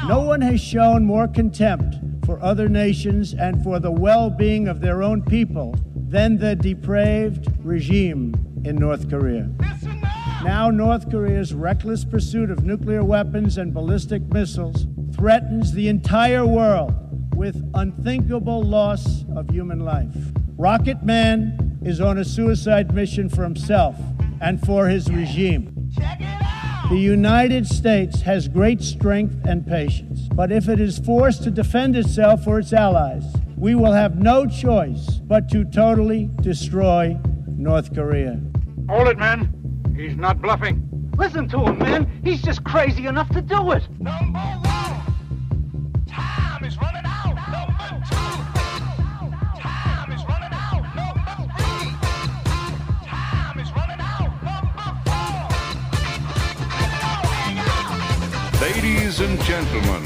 No one has shown more contempt for other nations and for the well-being of their own people than the depraved regime in North Korea. Now North Korea's reckless pursuit of nuclear weapons and ballistic missiles threatens the entire world with unthinkable loss of human life. Rocket Man is on a suicide mission for himself and for his regime. The United States has great strength and patience, but if it is forced to defend itself or its allies, we will have no choice but to totally destroy North Korea. Hold it, man. He's not bluffing. Listen to him, man. He's just crazy enough to do it. Number one, time is running out. Number two, time is running out. Number three, time is running out. Number four. Ladies and gentlemen,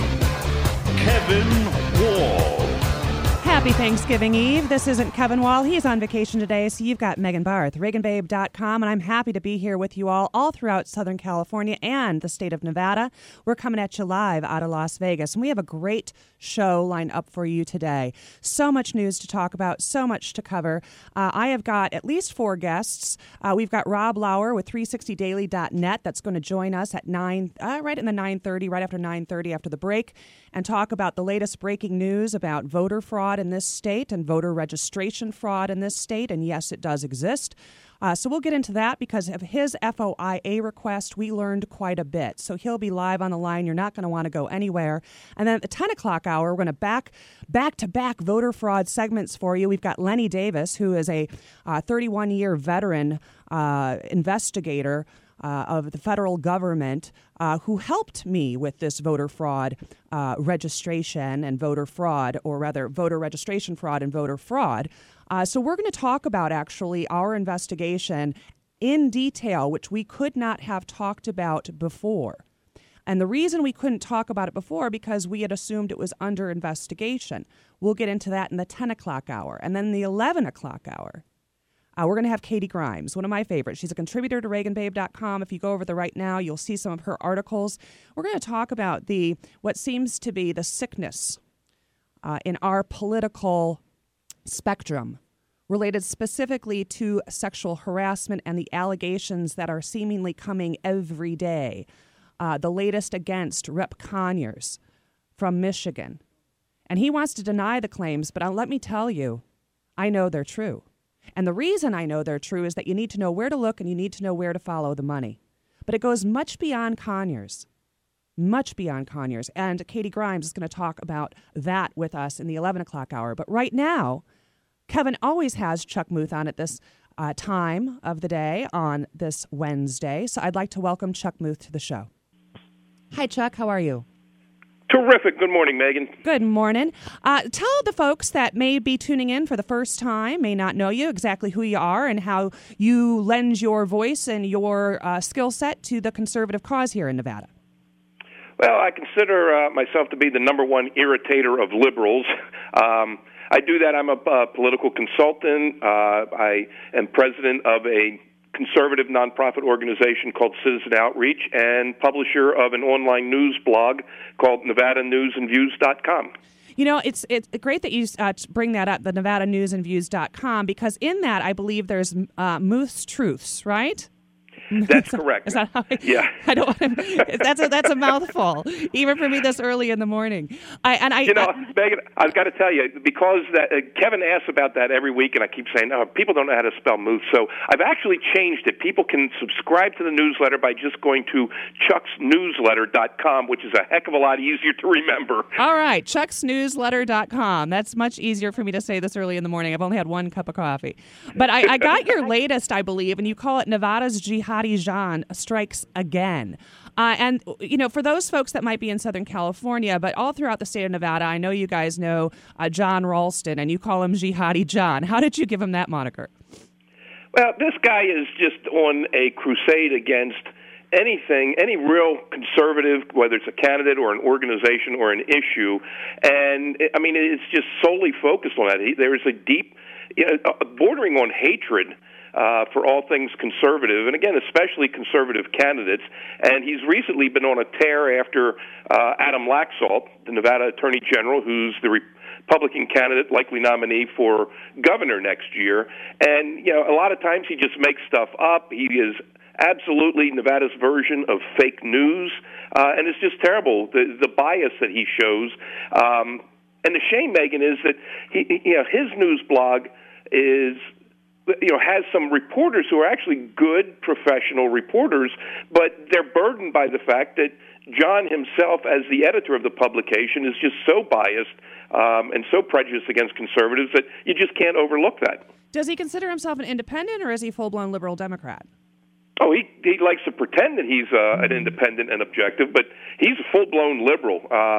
Kevin Wall. Happy Thanksgiving Eve. This isn't Kevin Wall. He's on vacation today, so you've got Megan Barth, ReaganBabe.com, and I'm happy to be here with you all throughout Southern California and the state of Nevada. We're coming at you live out of Las Vegas, and we have a great show lined up for you today. So much news to talk about, so much to cover. I have got at least 4 guests. We've got Rob Lauer with 360daily.net that's going to join us at 9, right in the 9:30, right after 9:30 after the break, and talk about the latest breaking news about voter fraud in this state and voter registration fraud in this state. And yes, it does exist. So we'll get into that because of his FOIA request. We learned quite a bit. So he'll be live on the line. You're not going to want to go anywhere. And then at the 10 o'clock hour, we're going to back-to-back voter fraud segments for you. We've got Lenny Davis, who is a 31-year veteran investigator of the federal government who helped me with this voter fraud registration and voter fraud, or rather voter registration fraud and voter fraud. So we're going to talk about actually our investigation in detail, which we could not have talked about before. And the reason we couldn't talk about it before because we had assumed it was under investigation. We'll get into that in the 10 o'clock hour. And then the 11 o'clock hour, we're going to have Katie Grimes, one of my favorites. She's a contributor to ReaganBabe.com. If you go over there right now, you'll see some of her articles. We're going to talk about what seems to be the sickness in our political spectrum related specifically to sexual harassment and the allegations that are seemingly coming every day. The latest against Rep. Conyers from Michigan. And he wants to deny the claims, but let me tell you, I know they're true. And the reason I know they're true is that you need to know where to look and you need to know where to follow the money. But it goes much beyond Conyers. Much beyond Conyers. And Katie Grimes is going to talk about that with us in the 11 o'clock hour. But right now, Kevin always has Chuck Muth on at this time of the day on this Wednesday. So I'd like to welcome Chuck Muth to the show. Hi, Chuck. How are you? Terrific. Good morning, Megan. Good morning. Tell the folks that may be tuning in for the first time, may not know you, exactly who you are and how you lend your voice and your skill set to the conservative cause here in Nevada. Well, I consider myself to be the number one irritator of liberals. I do that. I'm a political consultant. I am president of a conservative nonprofit organization called Citizen Outreach and publisher of an online news blog called NevadaNewsAndViews.com. You know, it's great that you bring that up, the NevadaNewsAndViews.com, because in that I believe there's Muth's Truths, right? That's correct. Is that how yeah. I don't want to, that's a mouthful, even for me this early in the morning. Megan, I've got to tell you, because Kevin asks about that every week, and I keep saying, people don't know how to spell Muth, so I've actually changed it. People can subscribe to the newsletter by just going to chucksnewsletter.com, which is a heck of a lot easier to remember. All right, chucksnewsletter.com. That's much easier for me to say this early in the morning. I've only had one cup of coffee. But I got your latest, I believe, and you call it Nevada's Jihadi John Strikes Again. And, you know, for those folks that might be in Southern California, but all throughout the state of Nevada, I know you guys know John Ralston, and you call him Jihadi John. How did you give him that moniker? Well, this guy is just on a crusade against anything, any real conservative, whether it's a candidate or an organization or an issue. And, I mean, it's just solely focused on that. There is a deep, bordering on hatred for all things conservative, and again, especially conservative candidates. And he's recently been on a tear after Adam Laxalt, the Nevada Attorney General, who's the Republican candidate, likely nominee for governor next year. And, a lot of times he just makes stuff up. He is absolutely Nevada's version of fake news, and it's just terrible, the bias that he shows. And the shame, Megan, is that his news blog is has some reporters who are actually good professional reporters, but they're burdened by the fact that John himself, as the editor of the publication, is just so biased and so prejudiced against conservatives that you just can't overlook that. Does he consider himself an independent, or is he a full-blown liberal Democrat? Oh, he likes to pretend that he's an independent and objective, but he's a full-blown liberal.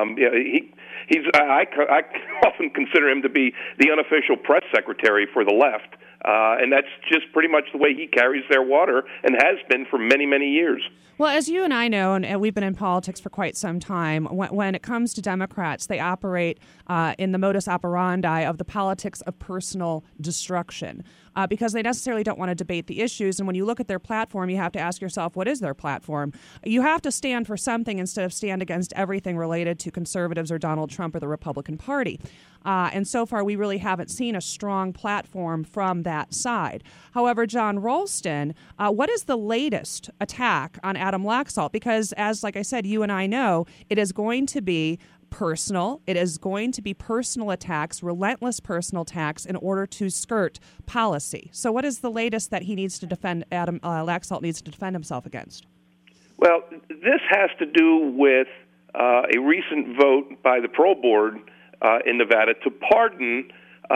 I often consider him to be the unofficial press secretary for the left, and that's just pretty much the way he carries their water and has been for many, many years. Well, as you and I know, and we've been in politics for quite some time, when it comes to Democrats, they operate in the modus operandi of the politics of personal destruction because they necessarily don't want to debate the issues. And when you look at their platform, you have to ask yourself, what is their platform? You have to stand for something instead of stand against everything related to conservatives or Donald Trump or the Republican Party. And so far, we really haven't seen a strong platform from that side. However, John Ralston, what is the latest attack on Adam Laxalt? Because, like I said, you and I know, it is going to be personal. It is going to be personal attacks, relentless personal attacks in order to skirt policy. So what is the latest that he needs to defend, Adam Laxalt needs to defend himself against? Well, this has to do with a recent vote by the parole board in Nevada to pardon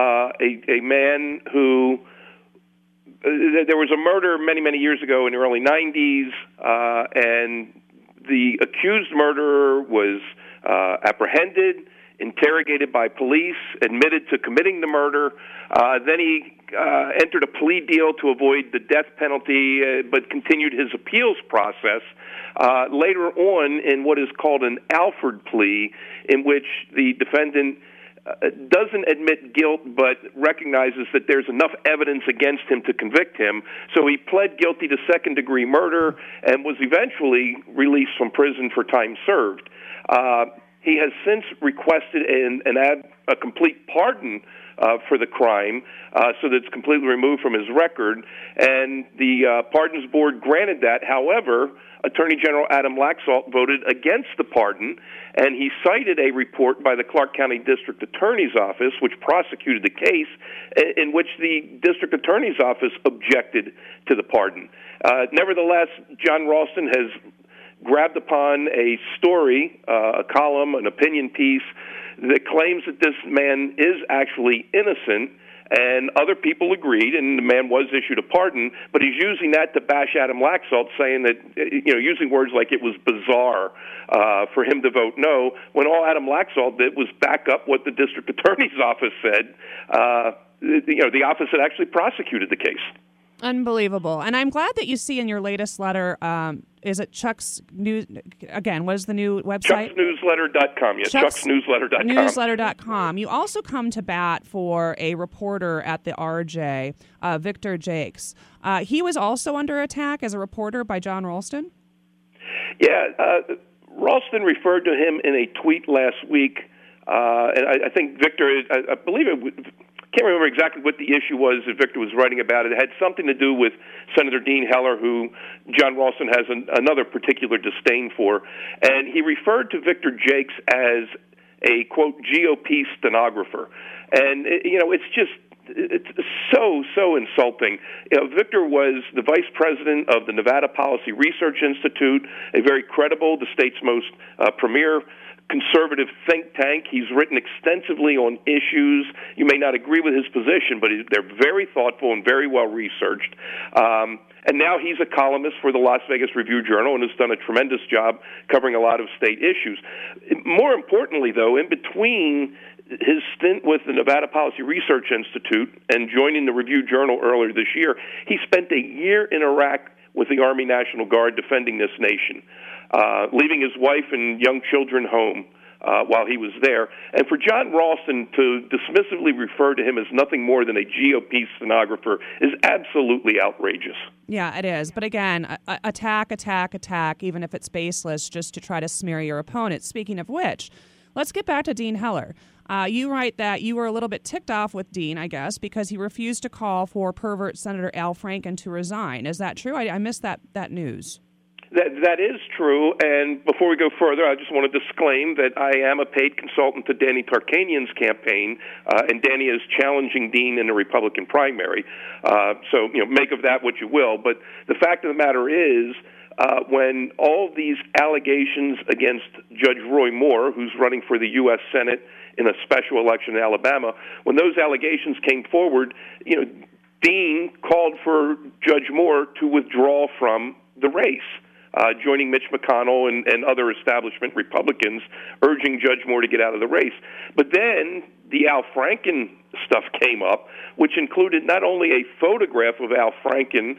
a man who there was a murder many, many years ago in the early 90s, and the accused murderer was apprehended, interrogated by police, admitted to committing the murder. Then he entered a plea deal to avoid the death penalty, but continued his appeals process. Later on, in what is called an Alford plea, in which the defendant doesn't admit guilt but recognizes that there's enough evidence against him to convict him. So he pled guilty to second-degree murder and was eventually released from prison for time served. He has since requested a complete pardon for the crime, so that it's completely removed from his record, and the Pardons Board granted that. However, Attorney General Adam Laxalt voted against the pardon, and he cited a report by the Clark County District Attorney's Office, which prosecuted the case, in which the District Attorney's Office objected to the pardon. Nevertheless, John Ralston has grabbed upon a story, a column, an opinion piece that claims that this man is actually innocent, and other people agreed, and the man was issued a pardon, but he's using that to bash Adam Laxalt, saying that, using words like it was bizarre for him to vote no, when all Adam Laxalt did was back up what the district attorney's office said. The office had actually prosecuted the case. Unbelievable. And I'm glad that you see in your latest letter, is it Chuck's News? Again, what is the new website? Chuck'sNewsLetter.com. Yes, Chuck'sNewsLetter.com. Newsletter.com. You also come to bat for a reporter at the RJ, Victor Jakes. He was also under attack as a reporter by John Ralston? Yeah, Ralston referred to him in a tweet last week, and I think Victor, I believe can't remember exactly what the issue was that Victor was writing about. It had something to do with Senator Dean Heller, who John Ralston has another particular disdain for. And he referred to Victor Jakes as a, quote, GOP stenographer. And, it's so insulting. Victor was the vice president of the Nevada Policy Research Institute, a very credible, the state's most premier conservative think tank. He's written extensively on issues. You may not agree with his position, but they're very thoughtful and very well researched. And now he's a columnist for the Las Vegas Review-Journal and has done a tremendous job covering a lot of state issues. More importantly, though, in between his stint with the Nevada Policy Research Institute and joining the Review-Journal earlier this year, he spent a year in Iraq with the Army National Guard defending this nation, leaving his wife and young children home while he was there. And for John Ralston to dismissively refer to him as nothing more than a GOP stenographer is absolutely outrageous. Yeah, it is. But again, attack, even if it's baseless, just to try to smear your opponent. Speaking of which, let's get back to Dean Heller. You write that you were a little bit ticked off with Dean, I guess, because he refused to call for pervert Senator Al Franken to resign. Is that true? I missed that news. That is true, and before we go further, I just want to disclaim that I am a paid consultant to Danny Tarkanian's campaign, and Danny is challenging Dean in the Republican primary. So, make of that what you will. But the fact of the matter is, when all these allegations against Judge Roy Moore, who's running for the U.S. Senate in a special election in Alabama, when those allegations came forward, Dean called for Judge Moore to withdraw from the race. Joining Mitch McConnell and other establishment Republicans, urging Judge Moore to get out of the race. But then the Al Franken stuff came up, which included not only a photograph of Al Franken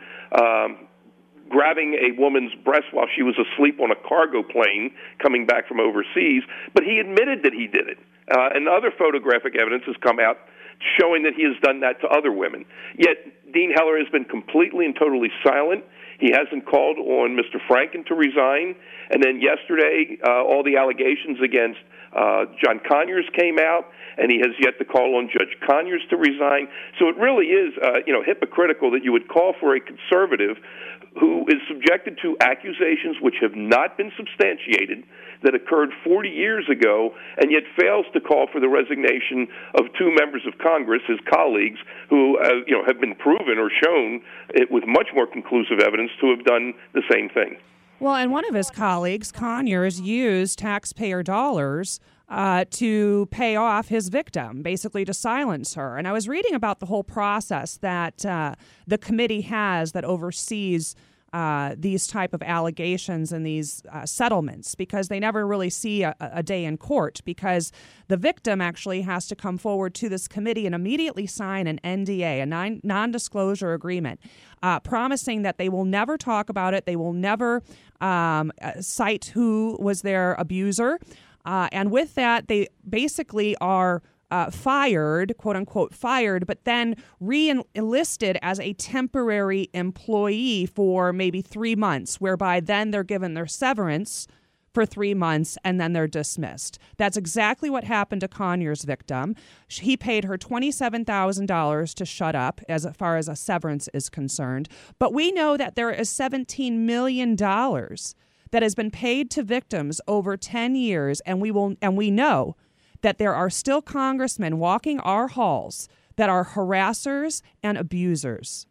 grabbing a woman's breast while she was asleep on a cargo plane coming back from overseas, but he admitted that he did it. And other photographic evidence has come out showing that he has done that to other women. Yet Dean Heller has been completely and totally silent. He hasn't called on Mr. Franken to resign. And then yesterday, all the allegations against John Conyers came out, and he has yet to call on Judge Conyers to resign. So it really is, hypocritical that you would call for a conservative who is subjected to accusations which have not been substantiated, that occurred 40 years ago, and yet fails to call for the resignation of two members of Congress, his colleagues, who have been proven or shown with much more conclusive evidence to have done the same thing. Well, and one of his colleagues, Conyers, used taxpayer dollars to pay off his victim, basically to silence her. And I was reading about the whole process that the committee has that oversees these type of allegations and these settlements, because they never really see a day in court, because the victim actually has to come forward to this committee and immediately sign an NDA, a non-disclosure agreement, promising that they will never talk about it, they will never cite who was their abuser, and with that, they basically are fired, quote unquote fired, but then re-enlisted as a temporary employee for maybe 3 months, whereby then they're given their severance for 3 months and then they're dismissed. That's exactly what happened to Conyers' victim. He paid her $27,000 to shut up as far as a severance is concerned. But we know that there is $17 million that has been paid to victims over 10 years, and we know that there are still congressmen walking our halls that are harassers and abusers.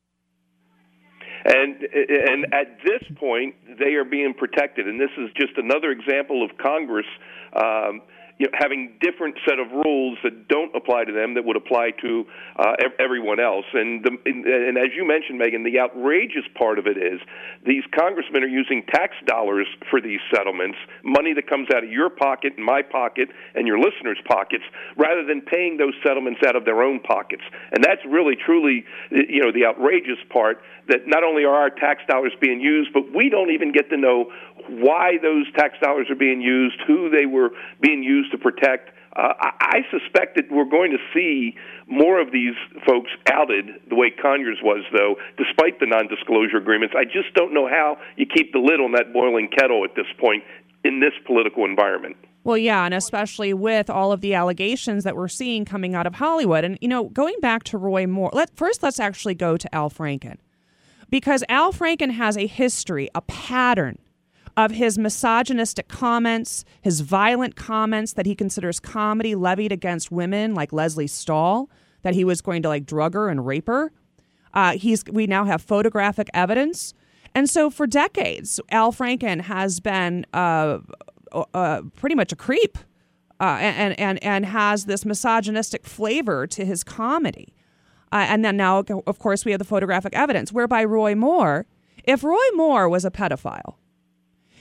And at this point, they are being protected. And this is just another example of Congress having different set of rules that don't apply to them that would apply to everyone else. And as you mentioned, Megan, the outrageous part of it is these congressmen are using tax dollars for these settlements, money that comes out of your pocket and my pocket and your listeners' pockets, rather than paying those settlements out of their own pockets. And that's really, truly, the outrageous part, that not only are our tax dollars being used, but we don't even get to know why those tax dollars are being used, who they were being used to protect. I suspect that we're going to see more of these folks outed the way Conyers was, though, despite the non-disclosure agreements. I just don't know how you keep the lid on that boiling kettle at this point in this political environment. Well, yeah, and especially with all of the allegations that we're seeing coming out of Hollywood. And, going back to Roy Moore, let's actually go to Al Franken. Because Al Franken has a history, a pattern of his misogynistic comments, his violent comments that he considers comedy levied against women like Leslie Stahl, that he was going to drug her and rape her. We now have photographic evidence. And so for decades, Al Franken has been pretty much a creep and has this misogynistic flavor to his comedy. And then now, of course, we have the photographic evidence, whereby Roy Moore, if Roy Moore was a pedophile,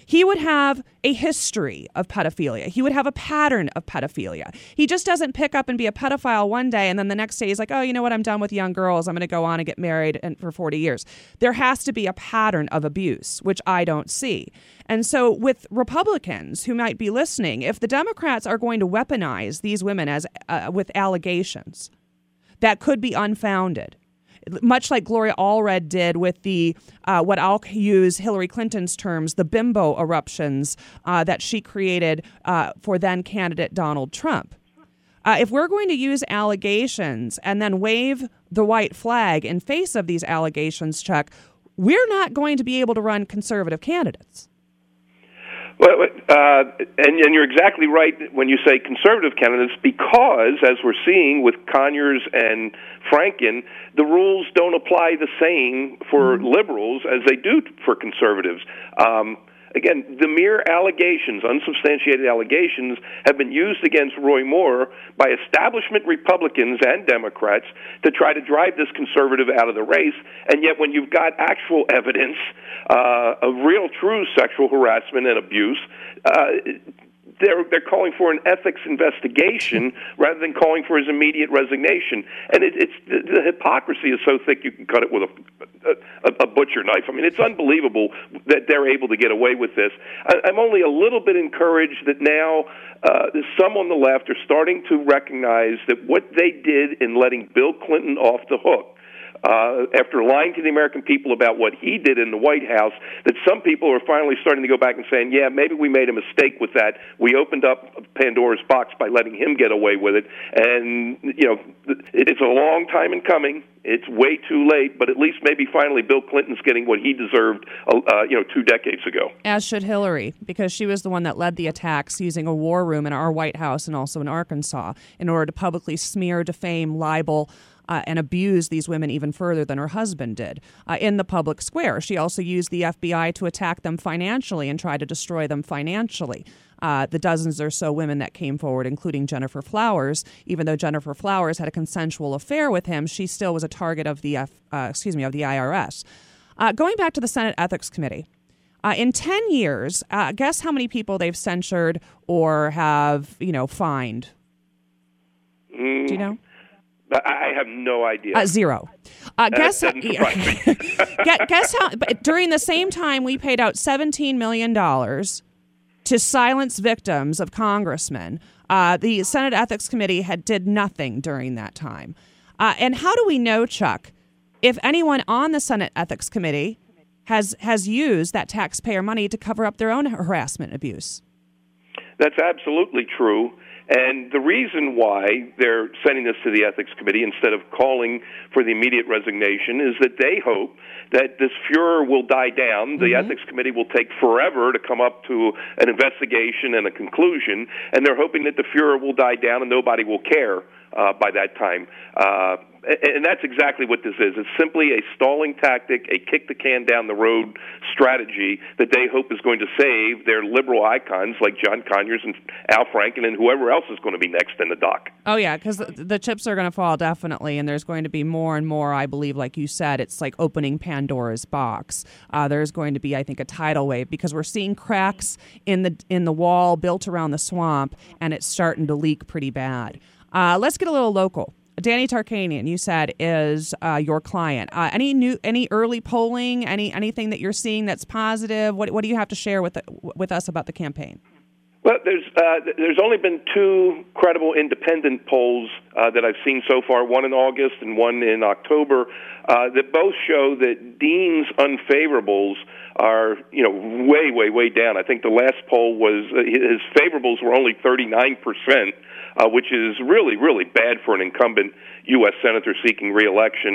he would have a history of pedophilia. He would have a pattern of pedophilia. He just doesn't pick up and be a pedophile one day and then the next day he's like, oh, you know what, I'm done with young girls. I'm going to go on and get married for 40 years. There has to be a pattern of abuse, which I don't see. And so with Republicans who might be listening, if the Democrats are going to weaponize these women as with allegations that could be unfounded, much like Gloria Allred did with the, what I'll use Hillary Clinton's terms, the bimbo eruptions that she created for then candidate Donald Trump. If we're going to use allegations and then wave the white flag in face of these allegations, Chuck, we're not going to be able to run conservative candidates. Well, and you're exactly right when you say conservative candidates, because, as we're seeing with Conyers and Franken, the rules don't apply the same for liberals as they do for conservatives. Again, the mere allegations, unsubstantiated allegations, have been used against Roy Moore by establishment Republicans and Democrats to try to drive this conservative out of the race. And yet when you've got actual evidence of real, true sexual harassment and abuse, they're calling for an ethics investigation rather than calling for his immediate resignation. And it's the hypocrisy is so thick you can cut it with a butcher knife. I mean, it's unbelievable that they're able to get away with this. I'm only a little bit encouraged that now some on the left are starting to recognize that what they did in letting Bill Clinton off the hook, after lying to the American people about what he did in the White House, that some people are finally starting to go back and saying, yeah, maybe we made a mistake with that. We opened up Pandora's box by letting him get away with it. And, you know, it's a long time in coming. It's way too late, but at least maybe finally Bill Clinton's getting what he deserved, 2 decades ago. As should Hillary, because she was the one that led the attacks using a war room in our White House and also in Arkansas in order to publicly smear, defame, libel, and abuse these women even further than her husband did in the public square. She also used the FBI to attack them financially and try to destroy them financially. The dozens or so women that came forward, including Jennifer Flowers, even though Jennifer Flowers had a consensual affair with him, she still was a target of the IRS. Going back to the Senate Ethics Committee, in 10 years, guess how many people they've censured or have, fined? Do you know? I have no idea. Zero. Guess how? Guess how? But during the same time, we paid out $17 million to silence victims of congressmen. The Senate Ethics Committee did nothing during that time. And how do we know, Chuck, if anyone on the Senate Ethics Committee has used that taxpayer money to cover up their own harassment and abuse? That's absolutely true. And the reason why they're sending this to the Ethics Committee instead of calling for the immediate resignation is that they hope that this furor will die down. The Ethics Committee will take forever to come up to an investigation and a conclusion, and they're hoping that the furor will die down and nobody will care by that time. And that's exactly what this is. It's simply a stalling tactic, a kick-the-can-down-the-road strategy that they hope is going to save their liberal icons like John Conyers and Al Franken and whoever else is going to be next in the dock. Oh, yeah, because the chips are going to fall, definitely, and there's going to be more and more, I believe, like you said. It's like opening Pandora's box. There's going to be, I think, a tidal wave because we're seeing cracks in the wall built around the swamp, and it's starting to leak pretty bad. Let's get a little local. Danny Tarkanian, you said, is your client. Any early polling? Anything that you're seeing that's positive? What do you have to share with us about the campaign? Well, there's only been two credible independent polls that I've seen so far. One in August and one in October, that both show that Dean's unfavorables are way down. I think the last poll was his favorables were only 39%. Which is really bad for an incumbent U.S. senator seeking re-election.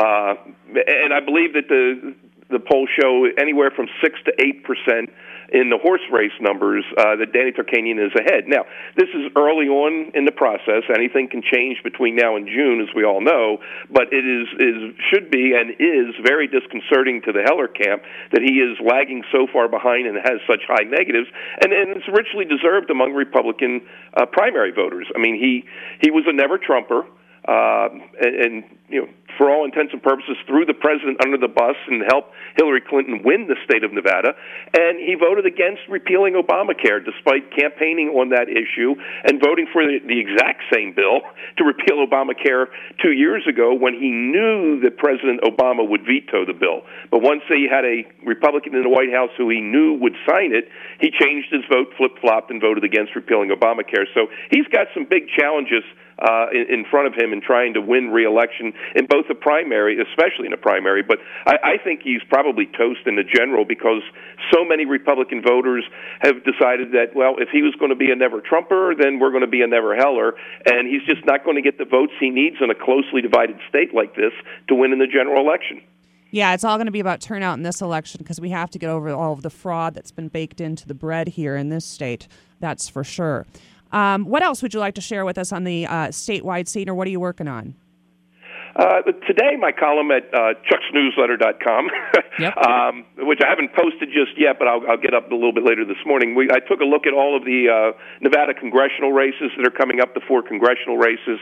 And I believe that the polls show anywhere from 6 to 8% in the horse race numbers that Danny Tarkanian is ahead. Now, this is early on in the process. Anything can change between now and June, as we all know, but it should be and is very disconcerting to the Heller camp that he is lagging so far behind and has such high negatives, and it's richly deserved among Republican primary voters. I mean, he was a never-Trumper. And for all intents and purposes, threw the president under the bus and helped Hillary Clinton win the state of Nevada. And he voted against repealing Obamacare, despite campaigning on that issue and voting for the exact same bill to repeal Obamacare 2 years ago when he knew that President Obama would veto the bill. But once he had a Republican in the White House who he knew would sign it, he changed his vote, flip-flopped, and voted against repealing Obamacare. So he's got some big challenges in front of him in trying to win re-election in both the primary, especially in the primary. But I think he's probably toast in the general because so many Republican voters have decided that, well, if he was going to be a never-Trumper, then we're going to be a never-Heller, and he's just not going to get the votes he needs in a closely divided state like this to win in the general election. Yeah, it's all going to be about turnout in this election because we have to get over all of the fraud that's been baked into the bread here in this state. That's for sure. What else would you like to share with us on the statewide scene, or what are you working on? Today, my column at chucksnewsletter.com, yep. Which I haven't posted just yet, but I'll get up a little bit later this morning. I took a look at all of the Nevada congressional races that are coming up, the 4 congressional races.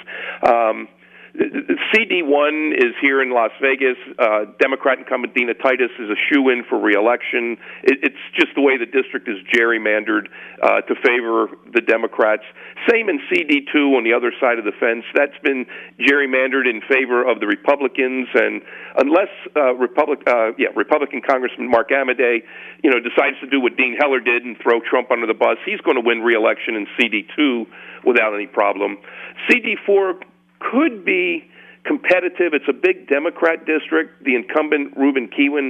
CD1 is here in Las Vegas. Democrat incumbent Dina Titus is a shoo-in for re-election. It's just the way the district is gerrymandered to favor the Democrats. Same in CD2 on the other side of the fence. That's been gerrymandered in favor of the Republicans. And unless Republican Congressman Mark Amadei, decides to do what Dean Heller did and throw Trump under the bus, he's going to win re-election in CD2 without any problem. CD4 could be competitive. It's a big Democrat district. The incumbent, Reuben Keenan,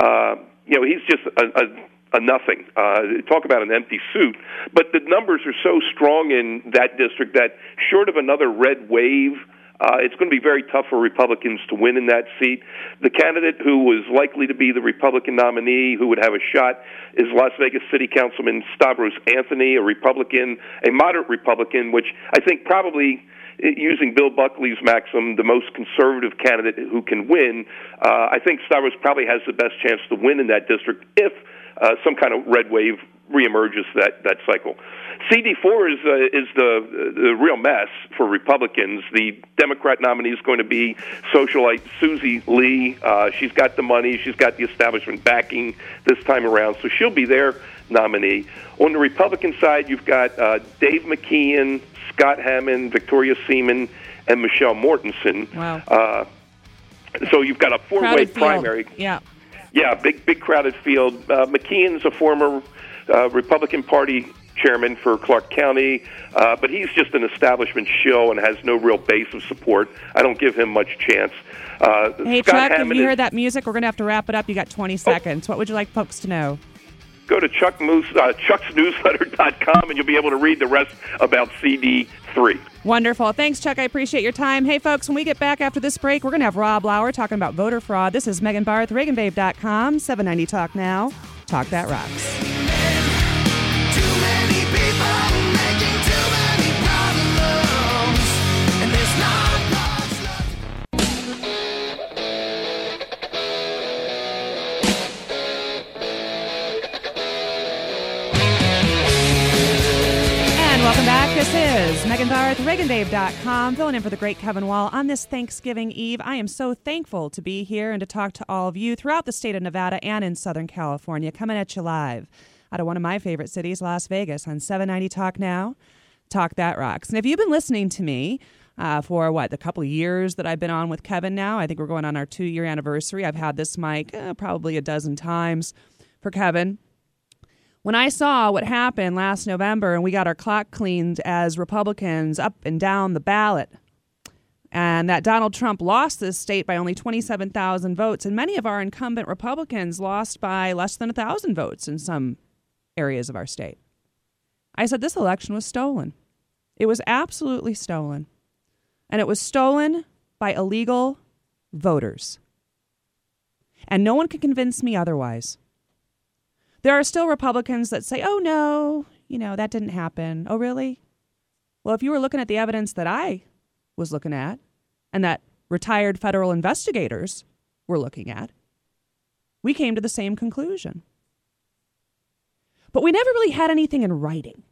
he's just a nothing. Talk about an empty suit. But the numbers are so strong in that district that short of another red wave, it's going to be very tough for Republicans to win in that seat. The candidate who was likely to be the Republican nominee who would have a shot is Las Vegas City Councilman Stavros Anthony, a Republican, a moderate Republican, which I think probably, using Bill Buckley's maxim, the most conservative candidate who can win. I think Stavros probably has the best chance to win in that district if some kind of red wave reemerges that cycle. CD4 is the real mess for Republicans. The Democrat nominee is going to be socialite Susie Lee. She's got the money. She's got the establishment backing this time around, so she'll be their nominee. On the Republican side, you've got Dave McKeon, Scott Hammond, Victoria Seaman, and Michelle Mortensen. Wow. So you've got a 4-way primary. Yeah. Yeah, big crowded field. McKeon's a former Republican Party chairman for Clark County, but he's just an establishment shill and has no real base of support. I don't give him much chance. Hey, Scott Chuck, Hammond if you heard that music, we're going to have to wrap it up. You got 20 seconds. What would you like folks to know? Go to chucksnewsletter.com, and you'll be able to read the rest about CD3. Wonderful. Thanks, Chuck. I appreciate your time. Hey, folks, when we get back after this break, we're going to have Rob Lauer talking about voter fraud. This is Megan Barth, ReaganBabe.com, 790 Talk Now. Talk That Rocks. Too many people making too many problems, and there's not much left. Welcome back. This is Megan Barth, ReaganBabe.com, filling in for the great Kevin Wall on this Thanksgiving Eve. I am so thankful to be here and to talk to all of you throughout the state of Nevada and in Southern California, coming at you live out of one of my favorite cities, Las Vegas, on 790 Talk Now, Talk That Rocks. And if you've been listening to me for, the couple of years that I've been on with Kevin now, I think we're going on our 2-year anniversary. I've had this mic probably a dozen times for Kevin. When I saw what happened last November and we got our clock cleaned as Republicans up and down the ballot, and that Donald Trump lost this state by only 27,000 votes, and many of our incumbent Republicans lost by less than 1,000 votes in some areas of our state, I said this election was stolen. It was absolutely stolen. And it was stolen by illegal voters. And no one can convince me otherwise. There are still Republicans that say, oh, no, that didn't happen. Oh, really? Well, if you were looking at the evidence that I was looking at and that retired federal investigators were looking at, we came to the same conclusion. But we never really had anything in writing.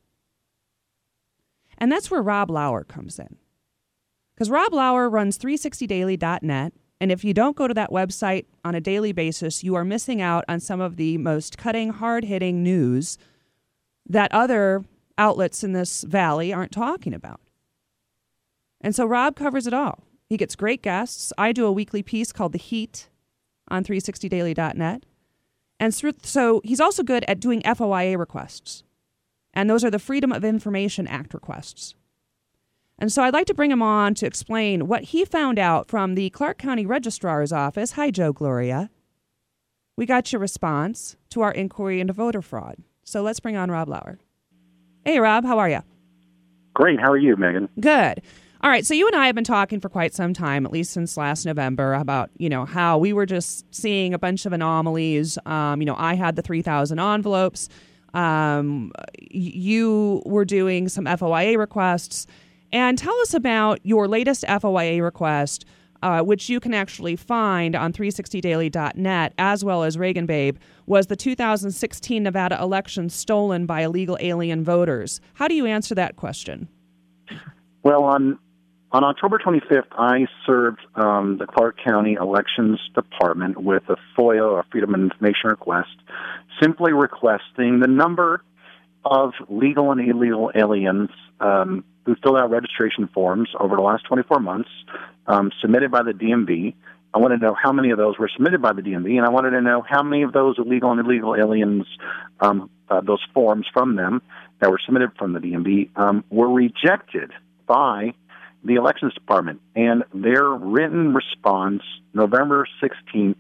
And that's where Rob Lauer comes in. Because Rob Lauer runs 360daily.net. And if you don't go to that website on a daily basis, you are missing out on some of the most cutting, hard-hitting news that other outlets in this valley aren't talking about. And so Rob covers it all. He gets great guests. I do a weekly piece called The Heat on 360daily.net. And so he's also good at doing FOIA requests. And those are the Freedom of Information Act requests. And so I'd like to bring him on to explain what he found out from the Clark County Registrar's Office. Hi, Joe Gloria. We got your response to our inquiry into voter fraud. So let's bring on Rob Lauer. Hey, Rob, how are you? Great. How are you, Megan? Good. All right, so you and I have been talking for quite some time, at least since last November, about, how we were just seeing a bunch of anomalies. I had the 3,000 envelopes. You were doing some FOIA requests. And tell us about your latest FOIA request, which you can actually find on 360daily.net, as well as Reagan Babe, was the 2016 Nevada election stolen by illegal alien voters. How do you answer that question? Well, on October 25th, I served the Clark County Elections Department with a FOIA, a Freedom of Information request, simply requesting the number of legal and illegal aliens who filled out registration forms over the last 24 months, submitted by the DMV. I wanted to know how many of those were submitted by the DMV, and I wanted to know how many of those illegal and illegal aliens, those forms from them that were submitted from the DMV, were rejected by the Elections Department. And their written response, November 16th,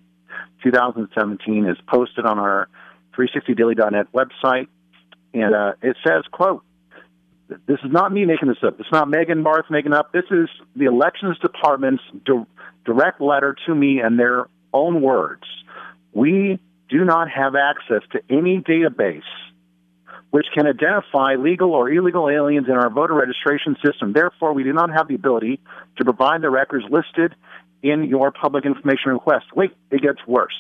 2017, is posted on our 360daily.net website. And it says, quote, "This is not me making this up. It's not Megan Barth making up. This is the Elections Department's direct letter to me in their own words. We do not have access to any database which can identify legal or illegal aliens in our voter registration system. Therefore, we do not have the ability to provide the records listed in your public information request." Wait, it gets worse.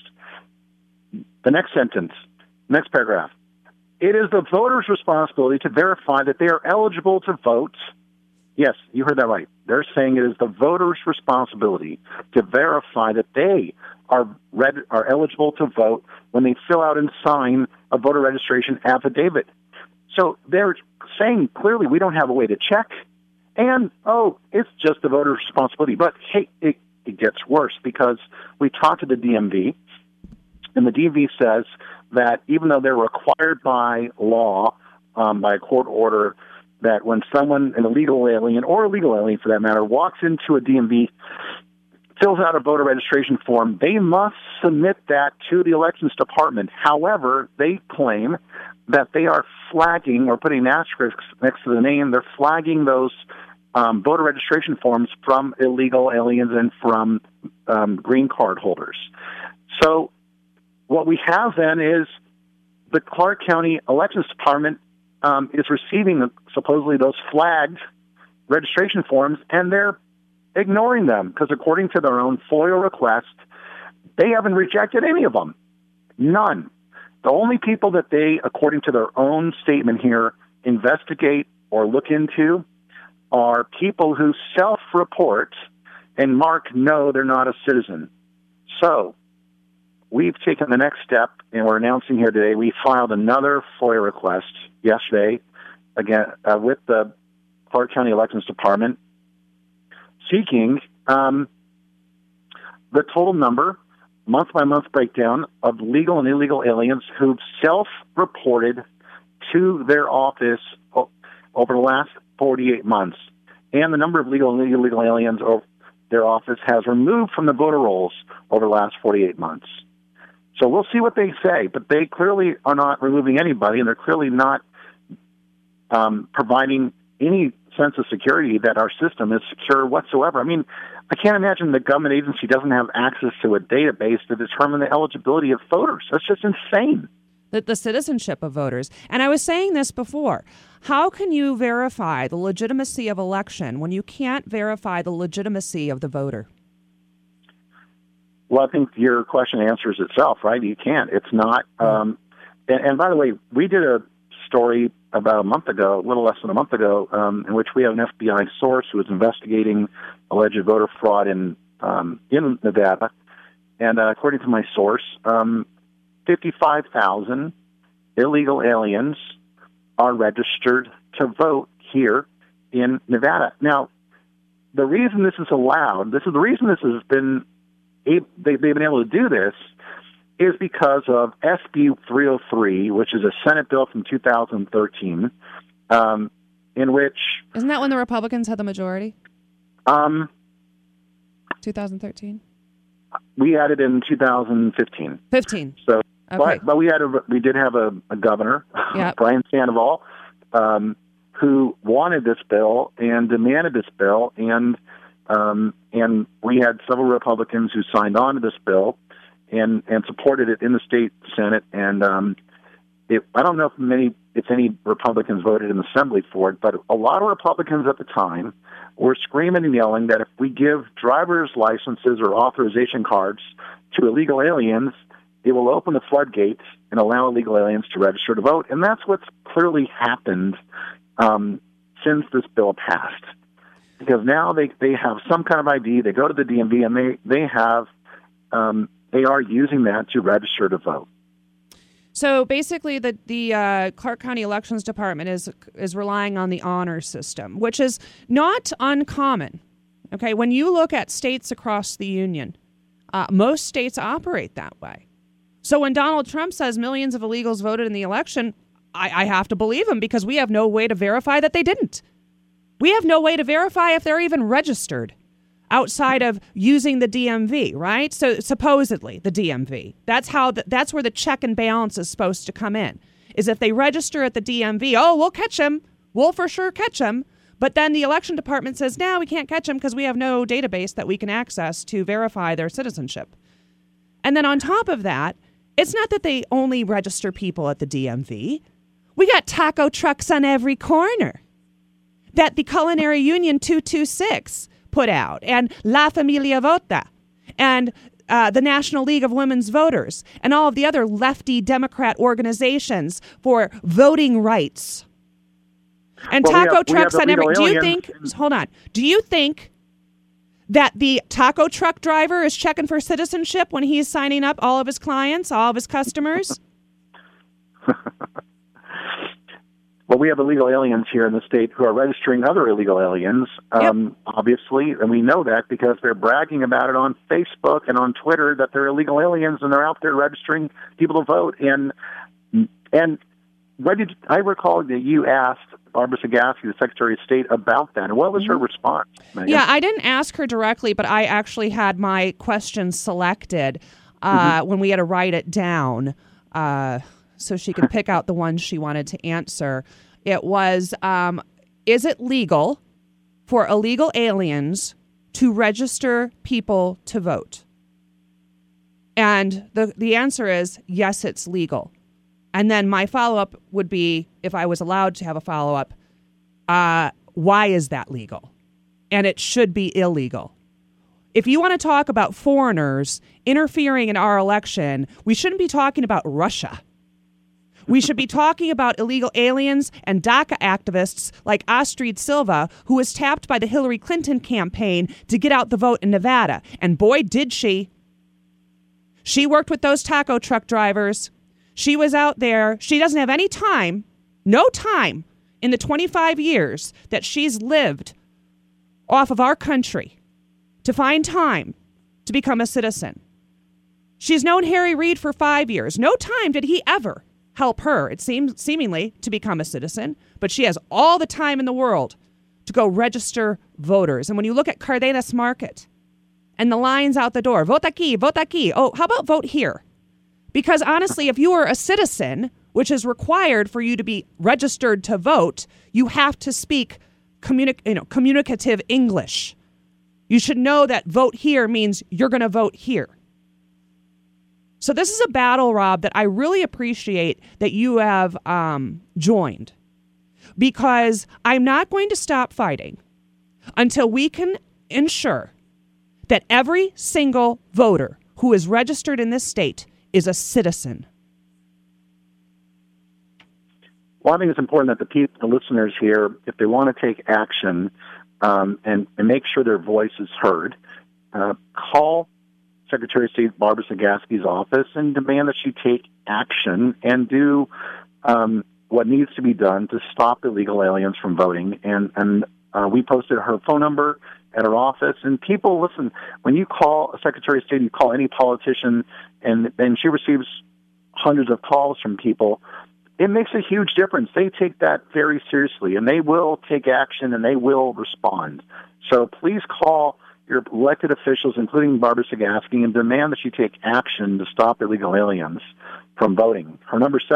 The next sentence, next paragraph. "It is the voter's responsibility to verify that they are eligible to vote." Yes, you heard that right. They're saying it is the voter's responsibility to verify that they are eligible to vote when they fill out and sign a voter registration affidavit. So they're saying clearly we don't have a way to check, and, it's just the voter's responsibility. But, hey, it gets worse, because we talked to the DMV, and the DMV says that even though they're required by law, by a court order, that when someone, an illegal alien, or a legal alien for that matter, walks into a DMV, fills out a voter registration form, they must submit that to the Elections Department. However, they claim that they are flagging or putting asterisks next to the name. They're flagging those voter registration forms from illegal aliens and from green card holders. So what we have then is the Clark County Elections Department is receiving supposedly those flagged registration forms, and they're ignoring them because according to their own FOIA request, they haven't rejected any of them. None. The only people that they, according to their own statement here, investigate or look into are people who self-report and mark no, they're not a citizen. So we've taken the next step, and we're announcing here today, we filed another FOIA request yesterday, again, with the Clark County Elections Department, seeking the total number, month-by-month breakdown of legal and illegal aliens who've self-reported to their office over the last 48 months, and the number of legal and illegal aliens their office has removed from the voter rolls over the last 48 months. So we'll see what they say, but they clearly are not removing anybody, and they're clearly not providing any sense of security that our system is secure whatsoever. I mean, I can't imagine the government agency doesn't have access to a database to determine the eligibility of voters. That's just insane. The citizenship of voters. And I was saying this before. How can you verify the legitimacy of election when you can't verify the legitimacy of the voter? Well, I think your question answers itself, right? You can't. It's not. And by the way, we did a story about a month ago, a little less than a month ago, in which we have an FBI source who is investigating alleged voter fraud in in Nevada. And according to my source, 55,000 illegal aliens are registered to vote here in Nevada. Now, the reason this is allowed, the reason this has been, they've been able to do this is because of SB 303, which is a Senate bill from 2013, in which... Isn't that when the Republicans had the majority? 2013? We had it in 2015. 15. So, okay. but we did have a governor, yep. Brian Sandoval, who wanted this bill and demanded this bill, and we had several Republicans who signed on to this bill and supported it in the state Senate. And I don't know if any Republicans voted in the Assembly for it, but a lot of Republicans at the time were screaming and yelling that if we give driver's licenses or authorization cards to illegal aliens, it will open the floodgates and allow illegal aliens to register to vote. And that's what's clearly happened since this bill passed. Because now they have some kind of ID, they go to the DMV, and they are using that to register to vote. So basically, the Clark County Elections Department is relying on the honor system, which is not uncommon. Okay, when you look at states across the union, most states operate that way. So when Donald Trump says millions of illegals voted in the election, I have to believe him because we have no way to verify that they didn't. We have no way to verify if they're even registered outside of using the DMV, right? So supposedly the DMV. That's where the check and balance is supposed to come in, is if they register at the DMV, we'll catch them. We'll for sure catch them. But then the election department says, no, we can't catch them because we have no database that we can access to verify their citizenship. And then on top of that, it's not that they only register people at the DMV. We got taco trucks on every corner that the Culinary Union 226 put out, and La Familia Vota, and the National League of Women's Voters, and all of the other lefty Democrat organizations for voting rights. And taco trucks on every... Do you think... Hold on. Do you think that the taco truck driver is checking for citizenship when he's signing up all of his clients, all of his customers? Well, we have illegal aliens here in the state who are registering other illegal aliens, obviously, and we know that because they're bragging about it on Facebook and on Twitter that they're illegal aliens and they're out there registering people to vote. And I recall that you asked Barbara Sagasti, the Secretary of State, about that, and what was her response, Megan? Yeah, I didn't ask her directly, but I actually had my questions selected when we had to write it down. So she could pick out the ones she wanted to answer. It was, is it legal for illegal aliens to register people to vote? And the answer is, yes, it's legal. And then my follow-up would be, if I was allowed to have a follow-up, why is that legal? And it should be illegal. If you want to talk about foreigners interfering in our election, we shouldn't be talking about Russia. We should be talking about illegal aliens and DACA activists like Astrid Silva, who was tapped by the Hillary Clinton campaign to get out the vote in Nevada. And boy, did she. She worked with those taco truck drivers. She was out there. She doesn't have any time, no time, in the 25 years that she's lived off of our country to find time to become a citizen. She's known Harry Reid for 5 years. No time did he ever help her, it seems, seemingly, to become a citizen, but she has all the time in the world to go register voters. And when you look at Cardenas Market and the lines out the door, vote aquí, vote aquí. Oh, how about vote here? Because honestly, if you are a citizen, which is required for you to be registered to vote, you have to speak communicative English. You should know that vote here means you're going to vote here. So this is a battle, Rob, that I really appreciate that you have joined, because I'm not going to stop fighting until we can ensure that every single voter who is registered in this state is a citizen. Well, I think it's important that the listeners here, if they want to take action and make sure their voice is heard, call Secretary of State Barbara Zagaski's office and demand that she take action and do what needs to be done to stop illegal aliens from voting. And we posted her phone number at her office. And people, listen, when you call a Secretary of State, you call any politician, and she receives hundreds of calls from people, it makes a huge difference. They take that very seriously, and they will take action, and they will respond. So please call your elected officials, including Barbara Zagaski, and demand that she take action to stop illegal aliens from voting. Her number is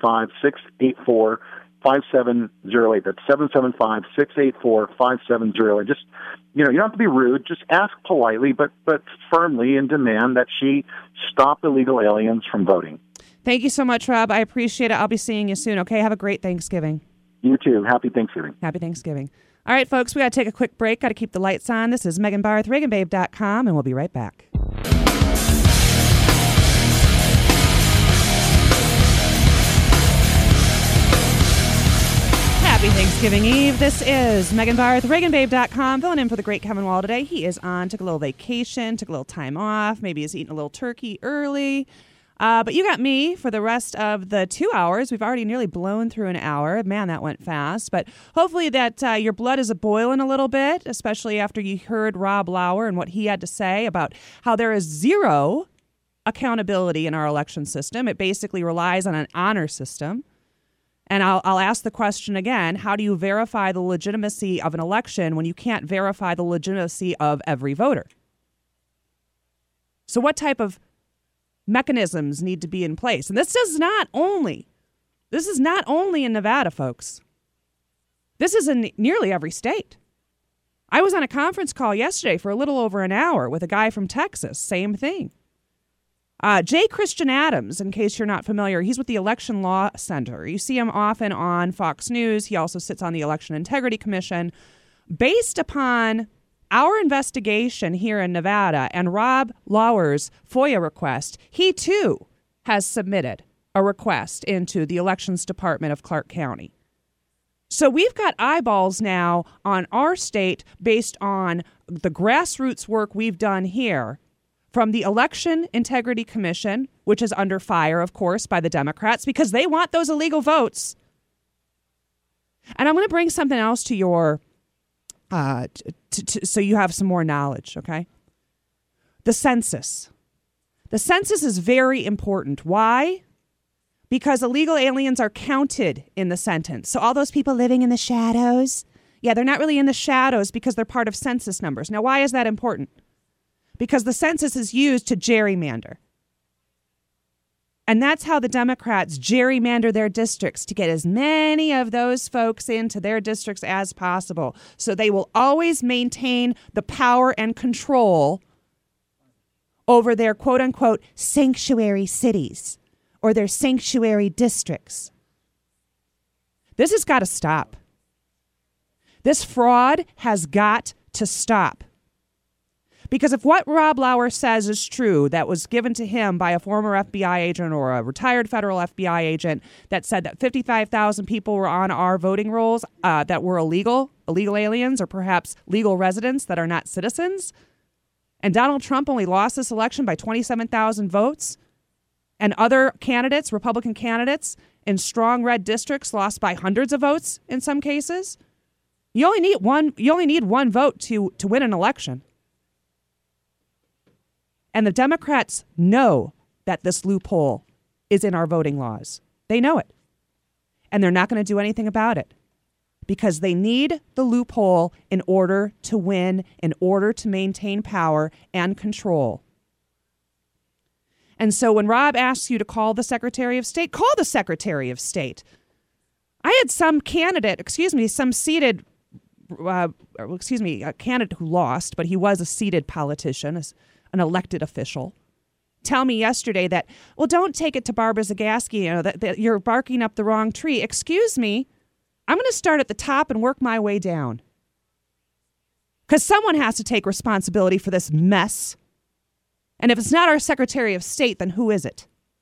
775-684-5708. That's 775-684-5708. Just, you don't have to be rude. Just ask politely, but firmly, and demand that she stop illegal aliens from voting. Thank you so much, Rob. I appreciate it. I'll be seeing you soon, okay? Have a great Thanksgiving. You too. Happy Thanksgiving. Happy Thanksgiving. All right, folks, we got to take a quick break. Got to keep the lights on. This is Megan Barth, ReaganBabe.com, and we'll be right back. Happy Thanksgiving Eve. This is Megan Barth, ReaganBabe.com, filling in for the great Kevin Wall today. He is on, took a little vacation, took a little time off. Maybe he's eating a little turkey early. But you got me for the rest of the 2 hours. We've already nearly blown through an hour. Man, that went fast. But hopefully that your blood is boiling a little bit, especially after you heard Rob Lauer and what he had to say about how there is zero accountability in our election system. It basically relies on an honor system. And I'll ask the question again, how do you verify the legitimacy of an election when you can't verify the legitimacy of every voter? So what type of mechanisms need to be in place? And this is not only in Nevada, folks. This is in nearly every state. I was on a conference call yesterday for a little over an hour with a guy from Texas. Same thing. Jay Christian Adams, in case you're not familiar, he's with the Election Law Center. You see him often on Fox News. He also sits on the Election Integrity Commission. Based upon our investigation here in Nevada and Rob Lauer's FOIA request, he too has submitted a request into the Elections Department of Clark County. So we've got eyeballs now on our state based on the grassroots work we've done here from the Election Integrity Commission, which is under fire, of course, by the Democrats because they want those illegal votes. And I'm going to bring something else to your so you have some more knowledge, okay? The census. The census is very important. Why? Because illegal aliens are counted in the census. So all those people living in the shadows, they're not really in the shadows because they're part of census numbers. Now, why is that important? Because the census is used to gerrymander. And that's how the Democrats gerrymander their districts to get as many of those folks into their districts as possible. So they will always maintain the power and control over their quote-unquote sanctuary cities or their sanctuary districts. This has got to stop. This fraud has got to stop. Because if what Rob Lauer says is true, that was given to him by a former FBI agent or a retired federal FBI agent that said that 55,000 people were on our voting rolls that were illegal aliens or perhaps legal residents that are not citizens, and Donald Trump only lost this election by 27,000 votes, and other candidates, Republican candidates in strong red districts lost by hundreds of votes in some cases, you only need one vote to win an election. And the Democrats know that this loophole is in our voting laws. They know it. And they're not going to do anything about it because they need the loophole in order to win, in order to maintain power and control. And so when Rob asks you to call the Secretary of State, call the Secretary of State. I had some candidate, a candidate who lost, but he was a seated politician, an elected official, tell me yesterday that, well, don't take it to Barbara Zagaski, that you're barking up the wrong tree. Excuse me, I'm going to start at the top and work my way down. Because someone has to take responsibility for this mess. And if it's not our Secretary of State, then who is it?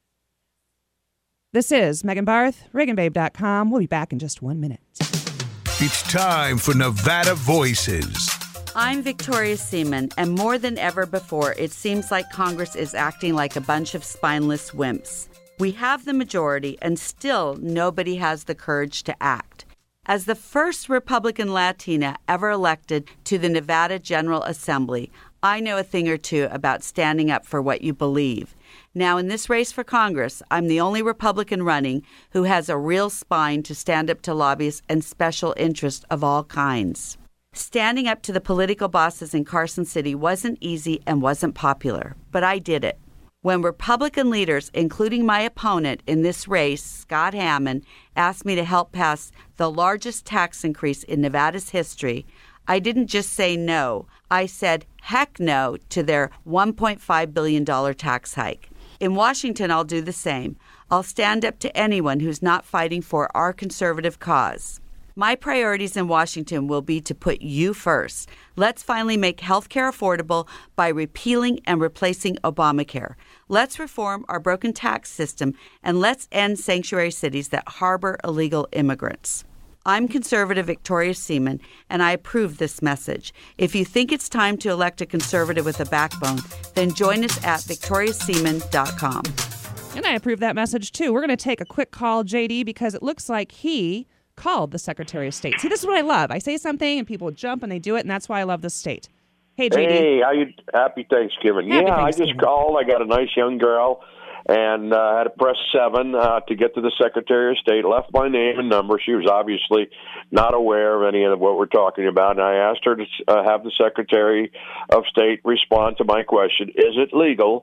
This is Megan Barth, ReaganBabe.com. We'll be back in just 1 minute. It's time for Nevada Voices I'm Victoria Seaman, and more than ever before, it seems like Congress is acting like a bunch of spineless wimps. We have the majority, and still nobody has the courage to act. As the first Republican Latina ever elected to the Nevada General Assembly, I know a thing or two about standing up for what you believe. Now, in this race for Congress, I'm the only Republican running who has a real spine to stand up to lobbyists and special interests of all kinds. Standing up to the political bosses in Carson City wasn't easy and wasn't popular, but I did it. When Republican leaders, including my opponent in this race, Scott Hammond, asked me to help pass the largest tax increase in Nevada's history, I didn't just say no. I said heck no to their $1.5 billion tax hike. In Washington, I'll do the same. I'll stand up to anyone who's not fighting for our conservative cause. My priorities in Washington will be to put you first. Let's finally make health care affordable by repealing and replacing Obamacare. Let's reform our broken tax system, and let's end sanctuary cities that harbor illegal immigrants. I'm conservative Victoria Seaman, and I approve this message. If you think it's time to elect a conservative with a backbone, then join us at victoriaseaman.com. And I approve that message, too. We're going to take a quick call, JD, because it looks like he called the Secretary of State. See, this is what I love. I say something and people jump and they do it, and that's why I love this state. Hey, JD. Hey, happy Thanksgiving. Happy Thanksgiving. I just called. I got a nice young girl and had to press 7 to get to the Secretary of State, left my name and number. She was obviously not aware of any of what we're talking about, and I asked her to have the Secretary of State respond to my question. Is it legal?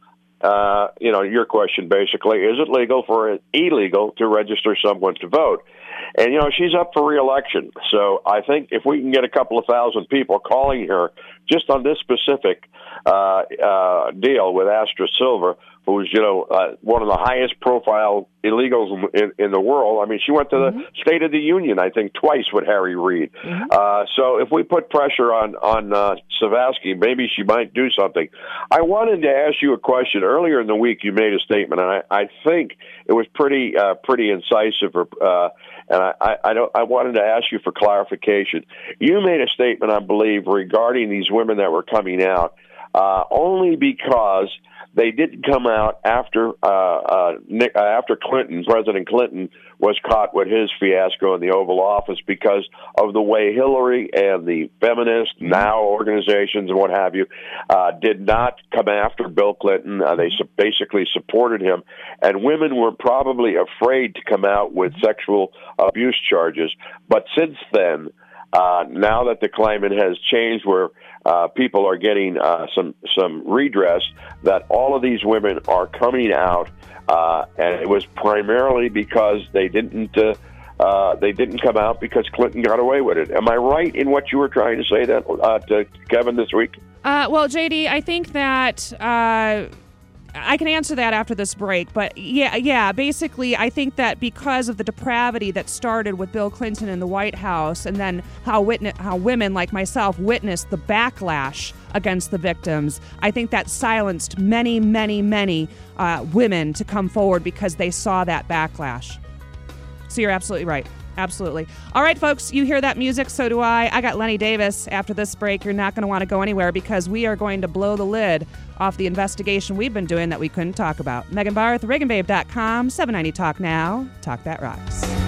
Your question basically, is it legal for illegal to register someone to vote? And, she's up for re-election. So I think if we can get a couple of thousand people calling her just on this specific deal with Astra Silver, who's, one of the highest profile illegals in the world. I mean, she went to the State of the Union, I think, twice with Harry Reid. So if we put pressure on Savasky, maybe she might do something. I wanted to ask you a question. Earlier in the week, you made a statement, and I think it was pretty incisive. And I wanted to ask you for clarification. You made a statement, I believe, regarding these women that were coming out only because they didn't come out after Clinton, President Clinton, was caught with his fiasco in the Oval Office because of the way Hillary and the feminist NOW organizations and what have you did not come after Bill Clinton. They basically supported him, and women were probably afraid to come out with sexual abuse charges. But since then, now that the climate has changed, where people are getting some redress, that all of these women are coming out, and it was primarily because they didn't come out because Clinton got away with it. Am I right in what you were trying to say that to Kevin this week? Well, JD, I think that I can answer that after this break, but yeah, basically I think that because of the depravity that started with Bill Clinton in the White House, and then how women like myself witnessed the backlash against the victims, I think that silenced many women to come forward because they saw that backlash. So you're absolutely right. Absolutely. All right, folks, you hear that music, so do I. I got Lenny Davis after this break. You're not going to want to go anywhere because we are going to blow the lid off the investigation we've been doing that we couldn't talk about. Megan Barth, ReaganBabe.com, 790 Talk Now. Talk that rocks.